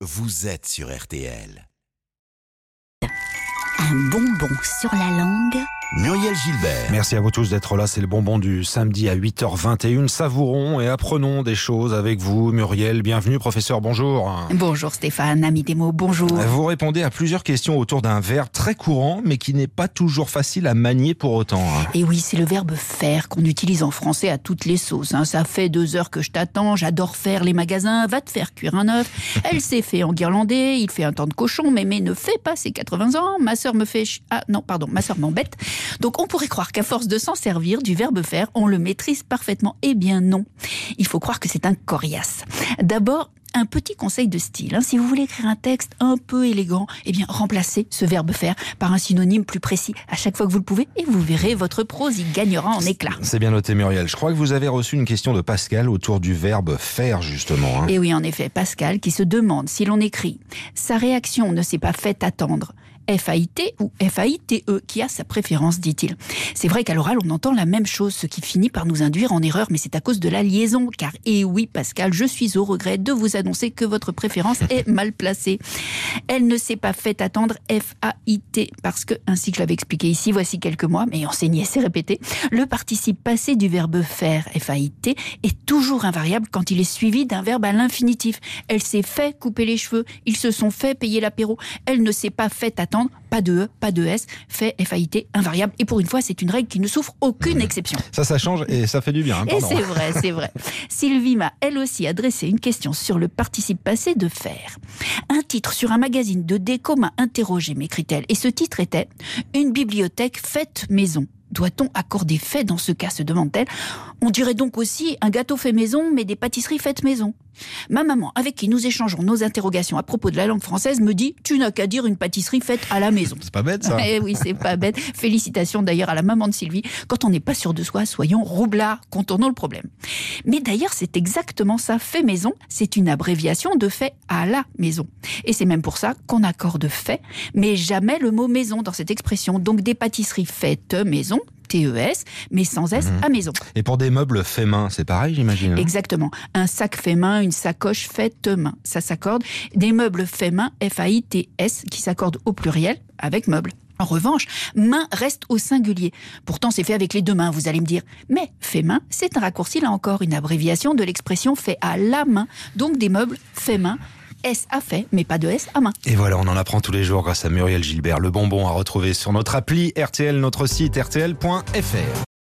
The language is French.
vous êtes sur RTL. Un bonbon sur la langue. Muriel Gilbert. Merci à vous tous d'être là, c'est le bonbon du samedi à 8h21. Savourons et apprenons des choses avec vous. Muriel, bienvenue, professeur, bonjour. Bonjour Stéphane, ami des mots, bonjour. Vous répondez à plusieurs questions autour d'un verbe très courant, mais qui n'est pas toujours facile à manier pour autant. Et oui, c'est le verbe faire qu'on utilise en français à toutes les sauces. Ça fait 2 heures que je t'attends, j'adore faire les magasins, va te faire cuire un œuf. Elle s'est fait enguirlander, il fait un temps de cochon, mais ne fait pas ses 80 ans. Ma sœur me fait... ma sœur m'embête. Donc on pourrait croire qu'à force de s'en servir du verbe faire, on le maîtrise parfaitement. Eh bien non, il faut croire que c'est un coriace. D'abord, un petit conseil de style. Si vous voulez écrire un texte un peu élégant, remplacez ce verbe faire par un synonyme plus précis à chaque fois que vous le pouvez et vous verrez, votre prose y gagnera en éclat. C'est bien noté, Muriel. Je crois que vous avez reçu une question de Pascal autour du verbe faire, justement. Et oui, en effet, Pascal qui se demande si l'on écrit « Sa réaction ne s'est pas fait attendre ». F-A-I-T ou F-A-I-T-E, qui a sa préférence, dit-il. C'est vrai qu'à l'oral, on entend la même chose, ce qui finit par nous induire en erreur, mais c'est à cause de la liaison. Car, et oui, Pascal, je suis au regret de vous annoncer que votre préférence est mal placée. Elle ne s'est pas fait attendre, F-A-I-T, parce que, ainsi que je l'avais expliqué ici, voici quelques mois, mais enseigné, c'est répété, le participe passé du verbe faire, F-A-I-T, est toujours invariable quand il est suivi d'un verbe à l'infinitif. Elle s'est fait couper les cheveux, ils se sont fait payer l'apéro, elle ne s'est pas fait attendre, pas de E, pas de S, fait F-A-I-T, invariable. Et pour une fois, c'est une règle qui ne souffre aucune exception. Ça change et ça fait du bien. Et c'est vrai, c'est vrai. Sylvie m'a, elle aussi, adressé une question sur le participe passé de faire. Un titre sur un magazine de déco m'a interrogé, m'écrit-elle. Et ce titre était « Une bibliothèque faite maison ». Doit-on accorder fait dans ce cas, se demande-t-elle. On dirait donc aussi un gâteau fait maison, mais des pâtisseries faites maison. Ma maman, avec qui nous échangeons nos interrogations à propos de la langue française, me dit « Tu n'as qu'à dire une pâtisserie faite à la maison ». C'est pas bête, ça. Eh oui, c'est pas bête. Félicitations d'ailleurs à la maman de Sylvie. Quand on n'est pas sûr de soi, soyons roublards, contournons le problème. Mais d'ailleurs, c'est exactement ça. Fait maison, c'est une abréviation de fait à la maison. Et c'est même pour ça qu'on accorde fait, mais jamais le mot maison dans cette expression. Donc des pâtisseries faites maison, T-E-S, mais sans S à maison. Et pour des meubles faits main, c'est pareil, j'imagine. Exactement. Un sac fait main, une sacoche faite main. Ça s'accorde. Des meubles faits main, F-A-I-T-S, qui s'accordent au pluriel avec meubles. En revanche, main reste au singulier. Pourtant, c'est fait avec les 2 mains, vous allez me dire. Mais fait main, c'est un raccourci, là encore, une abréviation de l'expression fait à la main. Donc des meubles fait main, S à fait, mais pas de S à main. Et voilà, on en apprend tous les jours grâce à Muriel Gilbert. Le bonbon à retrouver sur notre appli RTL, notre site rtl.fr.